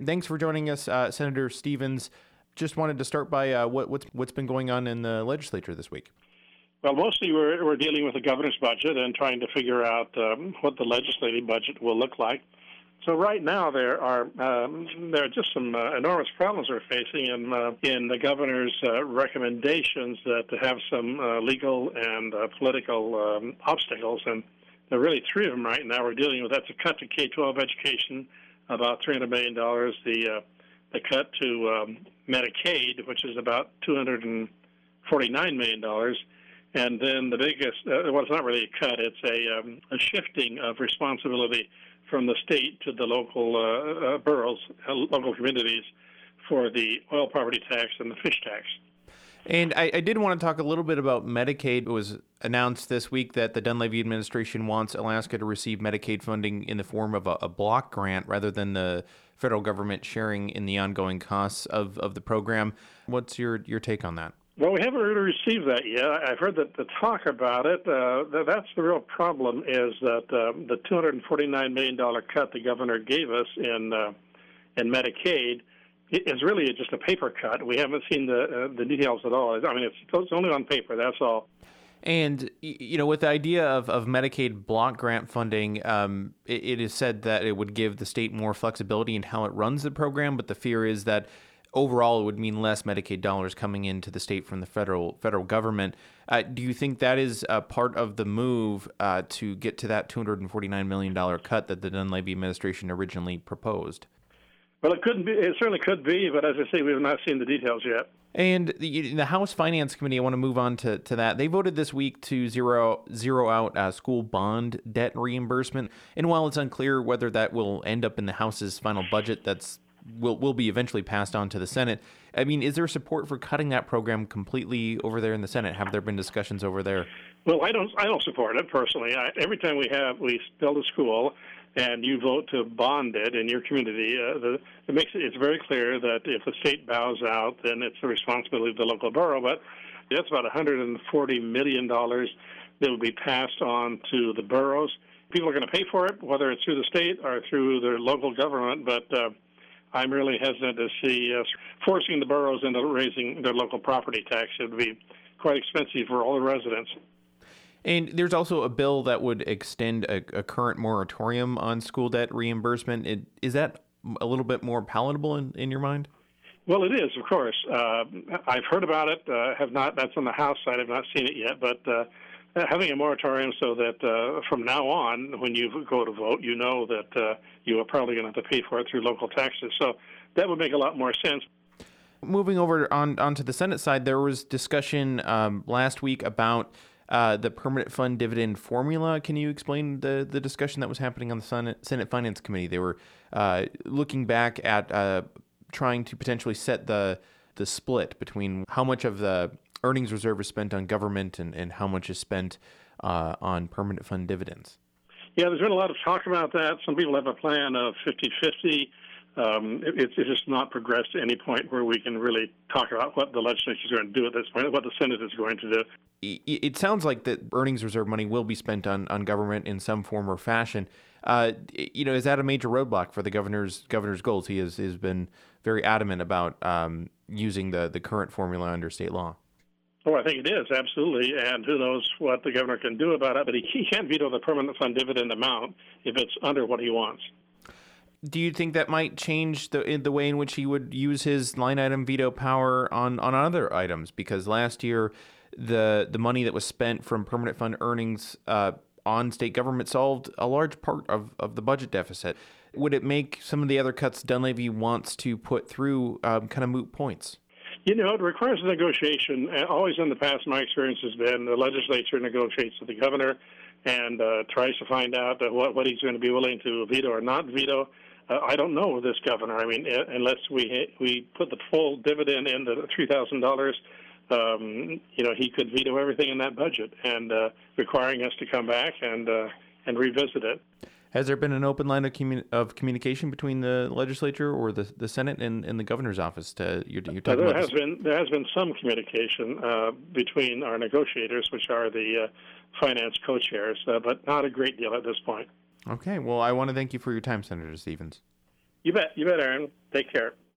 Thanks for joining us, Senator Stevens. Just wanted to start by what's been going on in the legislature this week. Well, mostly we're dealing with the governor's budget and trying to figure out what the legislative budget will look like. So right now there are just some enormous problems we're facing in the governor's recommendations to have some legal and political obstacles, and there are really three of them right now we're dealing with. That's a cut to K-12 education, about $300 million. The cut to Medicaid, which is about $249 million. And then the biggest, well, it's not really a cut, it's a shifting of responsibility from the state to the local boroughs, local communities, for the oil property tax and the fish tax. And I did want to talk a little bit about Medicaid. It was announced this week that the Dunleavy administration wants Alaska to receive Medicaid funding in the form of a block grant rather than the federal government sharing in the ongoing costs of the program. What's your take on that? Well, we haven't really received that yet. I've heard that the talk about it, that's the real problem, is that the $249 million cut the governor gave us in Medicaid is really just a paper cut. We haven't seen the details at all. I mean, it's only on paper, that's all. And, with the idea of Medicaid block grant funding, it is said that it would give the state more flexibility in how it runs the program, but the fear is that overall, it would mean less Medicaid dollars coming into the state from the federal government. Do you think that is a part of the move to get to that $249 million cut that the Dunleavy administration originally proposed? Well, it couldn't be. It certainly could be, but as I say, we have not seen the details yet. And the House Finance Committee, I want to move on to that. They voted this week to zero out school bond debt reimbursement. And while it's unclear whether that will end up in the House's final budget, will be eventually passed on to the Senate. I mean, is there support for cutting that program completely over there in the Senate? Have there been discussions over there? Well, I don't support it personally. Every time we build a school and you vote to bond it in your community, it's very clear that if the state bows out, then it's the responsibility of the local borough. But that's about $140 million that will be passed on to the boroughs. People are going to pay for it, whether it's through the state or through their local government, but I'm really hesitant to see us forcing the boroughs into raising their local property tax. It would be quite expensive for all the residents. And there's also a bill that would extend a current moratorium on school debt reimbursement. Is that a little bit more palatable in your mind? Well, it is, of course. I've heard about it. Have not. That's on the House side. I've not seen it yet. But having a moratorium so that from now on, when you go to vote, you know that you are probably going to have to pay for it through local taxes. So that would make a lot more sense. Moving over onto the Senate side, there was discussion last week about the permanent fund dividend formula. Can you explain the discussion that was happening on the Senate Finance Committee? They were looking back at trying to potentially set the split between how much of the earnings reserve is spent on government and how much is spent on permanent fund dividends. Yeah, there's been a lot of talk about that. Some people have a plan of 50-50. It's just not progressed to any point where we can really talk about what the legislature is going to do at this point, what the Senate is going to do. It sounds like that earnings reserve money will be spent on government in some form or fashion. Is that a major roadblock for the governor's goals? He has been very adamant about using the current formula under state law. Oh, I think it is, absolutely. And who knows what the governor can do about it. But he can't veto the permanent fund dividend amount if it's under what he wants. Do you think that might change the way in which he would use his line item veto power on other items? Because last year, the money that was spent from permanent fund earnings on state government solved a large part of the budget deficit. Would it make some of the other cuts Dunleavy wants to put through kind of moot points? It requires a negotiation. Always in the past, my experience has been the legislature negotiates with the governor and tries to find out what he's going to be willing to veto or not veto. I don't know this governor. I mean, unless we put the full dividend in the $3,000, he could veto everything in that budget, and requiring us to come back and revisit it. Has there been an open line of communication between the legislature or the Senate and the governor's office? There has been some communication between our negotiators, which are the finance co-chairs, but not a great deal at this point. Okay. Well, I want to thank you for your time, Senator Stevens. You bet, Aaron. Take care.